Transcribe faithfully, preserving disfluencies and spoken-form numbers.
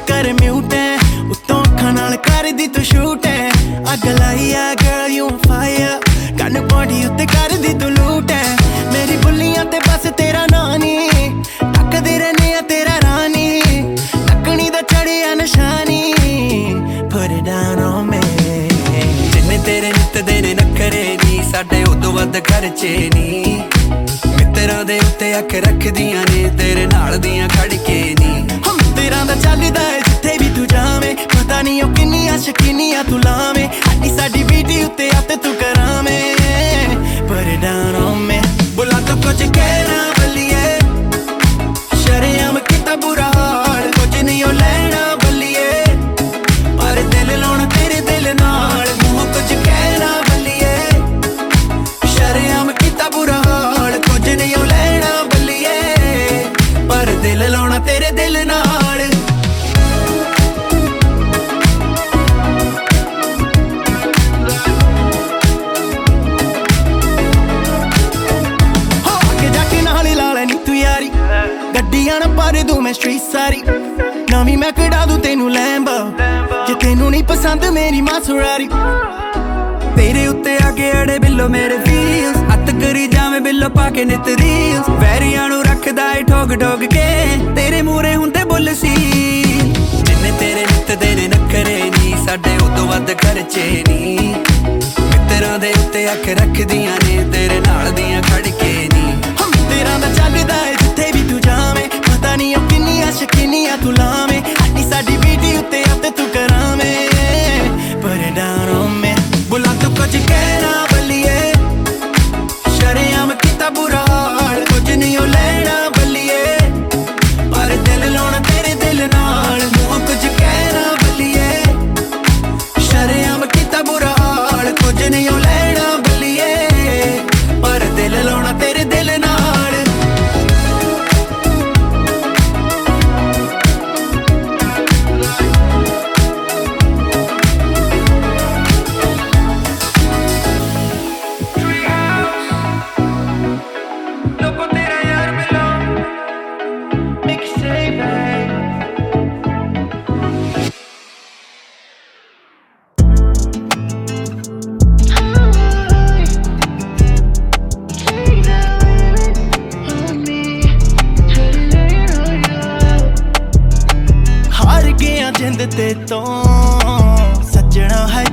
कर म्यूट है उत्तों अखां नाल करदी तू शूट है अग लाई है girl you on fire gun body उत्ते करदी तू लूट है मेरी बुल्लियां ते बस तेरा नां नी टकदे रहने आ तेरा रानी नकनी दा चढ़िया निशानी put it down on me जिन्ने तेरे नित दे ने नखरे नी साडे उदों वध खर्चे नी मित्तरां दे उत्ते अख रखदियां ने तेरे नाल दियां खड़ के नी हम तेरा दा चलदा है जिथे भी तू जावे पता नहीं ओ किन्नियां शकीनियां तू लावे हड्डी साडी बीटी उत्ते आते तू करावे put it down on me बुला तो कुछ कहना बल्लिए शरेआम किता बुरा हाल कुछ नहीं ओ लेना बल्लिए पर दिल लाउणा तेरे दिल नाल मुंह कुछ कहना बल्लिए शरेआम किता बुरा हाल कुछ नहीं ओ लेना बल्लिए पर दिल लाउणा तेरे दिल नाल गड्डियां ना पर दूं मैं स्ट्रीट सारी नवी मैं कढ़ा दूं तेनू लैम्बो जे तेनू नहीं पसंद मेरी मासुरारी तेरे उत्ते आगे अड़े बिल्लो मेरे फील्स अत करी जावे बिल्लो पाके नित रील्स वैरियां नू रखदा है ठोक ठोक के तेरे मूरे हुंदे बुल सी जिन्ने तेरे नित दे ने नखरे नी साडे उदों वध खर्चे नी मित्तरां दे उत्ते अख रखदियां ने तेरे नाल दियां खड़ के नी हम तेरा दा चलदा है जिथे भी तू जावे पता नहीं ओ किन्नियां शकीनियां तू लावे हड्डी साडी बीटी उत्ते आते तू करावे put it down on me बुला तू कुछ कहना बल्लिए शरेआम किता बुरा हाल कुछ नहीं ओ लेना बल्लिए पर दिल लाउणा तेरे दिल नाल मुंह कुछ कहना बल्लिए शरेआम किता बुरा हाल कुछ नहीं ओ लेना बल्लिए पर दिल लाउणा तेरे दिल नाल जिंद ते तो सजना है